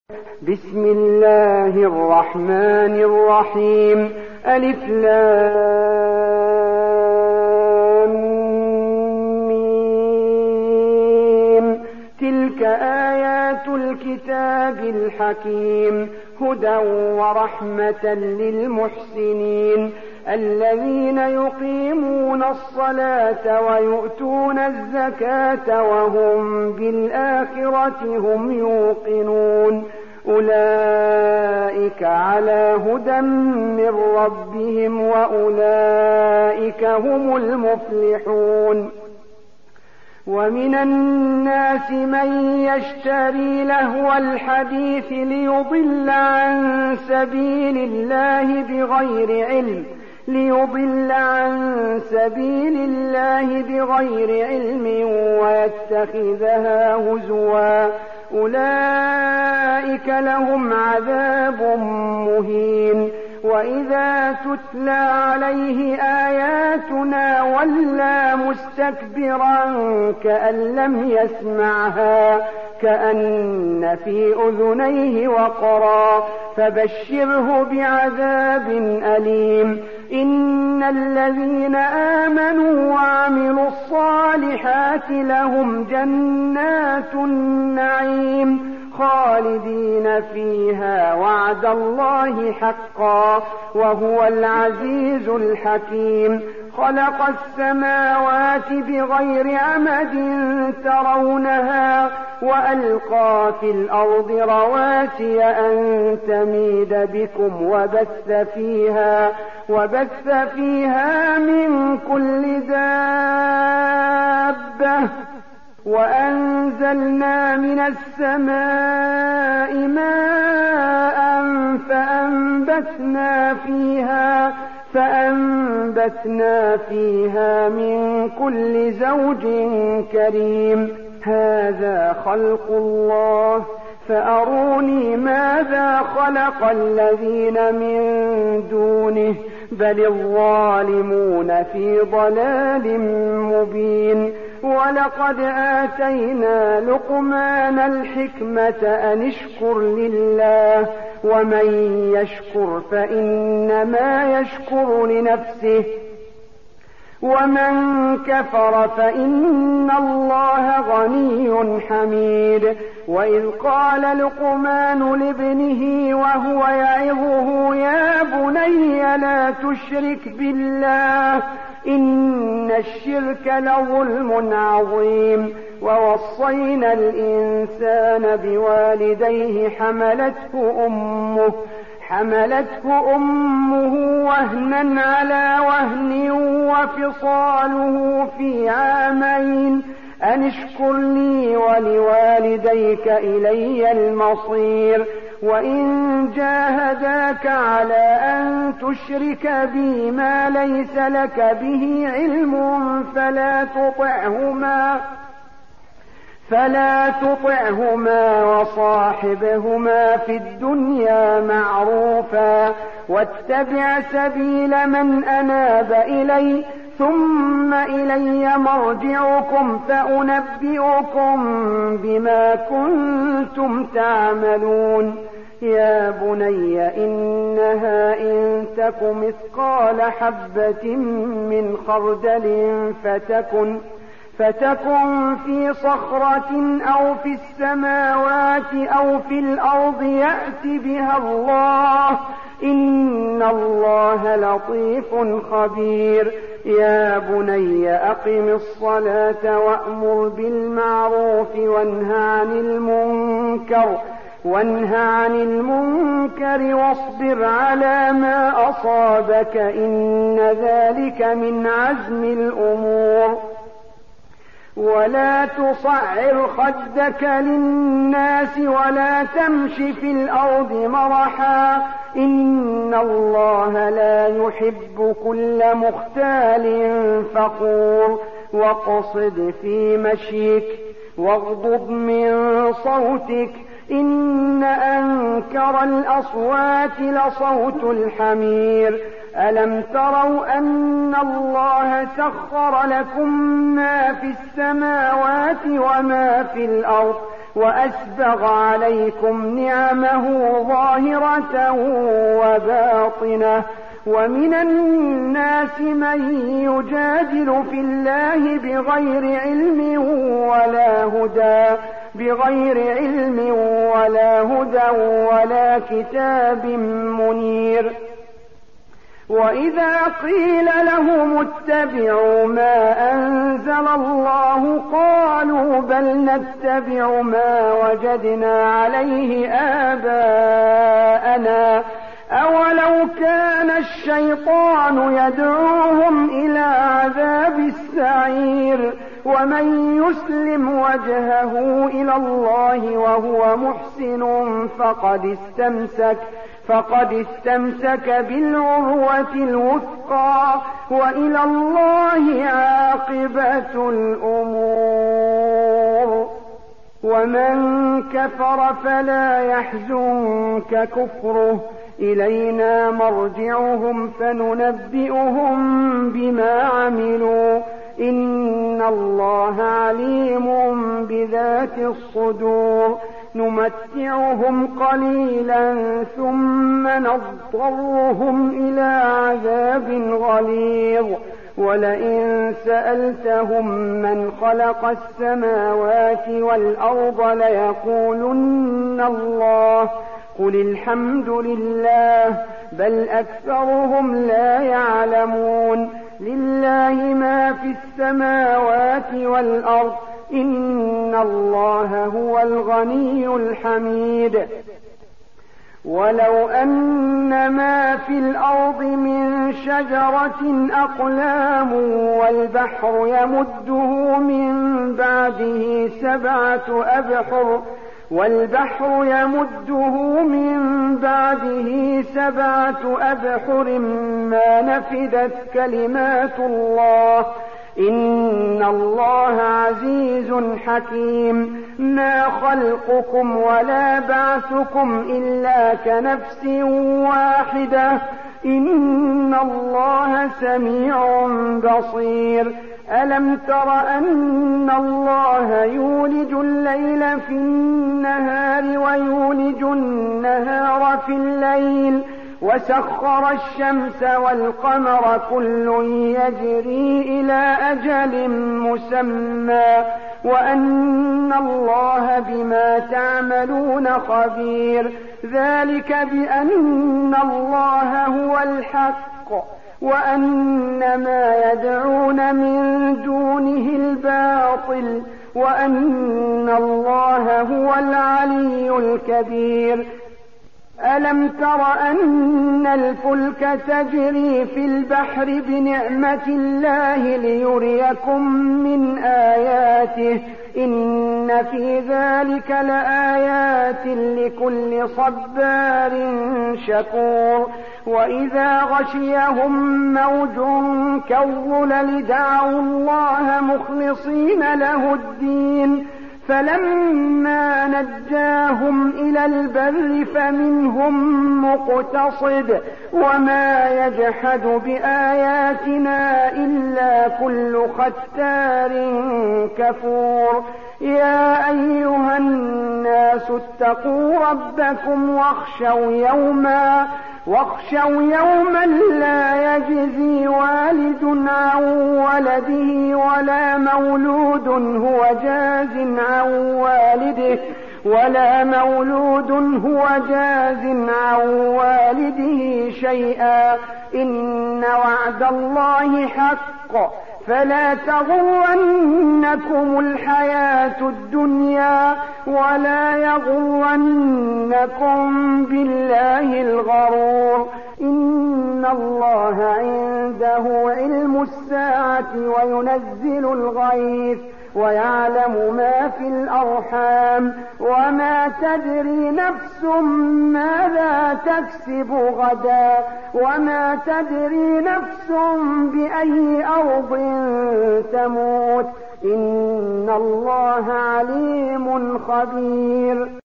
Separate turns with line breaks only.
بسم الله الرحمن الرحيم. ألف لام ميم. تلك آيات الكتاب الحكيم هدى ورحمة للمحسنين الذين يقيمون الصلاة ويؤتون الزكاة وهم بالآخرة هم يوقنون أولئك على هدى من ربهم وأولئك هم المفلحون. ومن الناس من يشتري لهو الحديث ليضل عن سبيل الله بغير علم ويتخذها هزوا أولئك لهم عذاب مهين. وإذا تتلى عليه آياتنا ولى مستكبرا كأن لم يسمعها كأن في أذنيه وقرا فبشره بعذاب أليم. إن الذين آمنوا وعملوا الصالحات لهم جنات النعيم خالدين فيها وعد الله حقا وهو العزيز الحكيم. خلق السماوات بغير عمد ترونها وألقى في الأرض رواسي أن تميد بكم وبث فيها من كل دابة وأنزلنا من السماء ماء فأنبتنا فيها من كل زوج كريم. هذا خلق الله فأروني ماذا خلق الذين من دونه بل الظالمون في ضلال مبين. ولقد آتينا لقمان الحكمة أن اشكر لله ومن يشكر فإنما يشكر لنفسه ومن كفر فإن الله غني حميد. وإذ قال لقمان لابنه وهو يعظه يا بني لا تشرك بالله إن الشرك لظلم عظيم. ووصينا الإنسان بوالديه حملته أمه وهنا على وهن وفصاله في عامين أن اشكر لي ولوالديك إلي المصير. وإن جاهداك على أن تشرك بي ما ليس لك به علم فلا تطعهما وصاحبهما في الدنيا معروفا واتبع سبيل من أناب إلي ثم إلي مرجعكم فأنبئكم بما كنتم تعملون. يا بني إنها إن تك مثقال حبة من خردل فتكن في صخرة أو في السماوات أو في الأرض يأت بها الله إن الله لطيف خبير. يا بني أقم الصلاة وأمر بالمعروف وانه عن المنكر واصبر على ما أصابك إن ذلك من عزم الأمور. ولا تصعر خدك للناس ولا تمش في الأرض مرحا إن الله لا يحب كل مختال فخور. واقصد في مشيك واغضض من صوتك إن أنكر الأصوات لصوت الحمير. ألم تروا أن الله سخر لكم ما في السماوات وما في الأرض وأسبغ عليكم نعمه ظاهرة وباطنة. ومن الناس من يجادل في الله بغير علم ولا هدى ولا كتاب منير. وإذا قيل لهم اتبعوا ما أنزل الله قالوا بل نتبع ما وجدنا عليه آباءنا أولو كان الشيطان يدعوهم إلى عذاب السعير. ومن يسلم وجهه إلى الله وهو محسن فقد استمسك بالعروة الوثقى وإلى الله عاقبة الأمور. ومن كفر فلا يحزنك كفره إلينا مرجعهم فننبئهم بما عملوا إن الله عليم بذات الصدور. نمتعهم قليلا ثم نضطرهم إلى عذاب غليظ. ولئن سألتهم من خلق السماوات والأرض ليقولن الله قل الحمد لله بل أكثرهم لا يعلمون. لله ما في السماوات والأرض إن الله هو الغني الحميد. ولو أن ما في الأرض من شجرة أقلام والبحر يمده من بعده سبعة أبحر ما نفدت كلمات الله إن الله عزيز حكيم. ما خلقكم ولا بعثكم إلا كنفس واحدة إن الله سميع بصير. ألم تر أن الله يولج الليل في النهار ويولج النهار في الليل وسخر الشمس والقمر كل يجري إلى أجل مسمى وأن الله بما تعملون خبير. ذلك بأن الله هو الحق وأن ما يدعون من دونه الباطل وأن الله هو العلي الكبير. ألم تر أن الفلك تجري في البحر بنعمة الله ليريكم من آياته إن في ذلك لآيات لكل صبار شكور. وإذا غشيهم موج كالظلل دعوا الله مخلصين له الدين فلما نجاهم إلى البر فمنهم مقتصد وما يجحد بآياتنا إلا كل ختار كفور. يا أيها الناس اتقوا ربكم واخشوا يوما لا يجزي والد عن ولده ولا مولود هو جاز عن والده شيئا إن وعد الله حق فلا تغرنكم الحياة الدنيا ولا يغرنكم بالله الغرور. إن الله عنده علم الساعة وينزل الغيث ويعلم ما في الأرحام وما تدري نفس ماذا تكسب غدا وما تدري نفس بأي أرض تموت إن الله عليم خبير.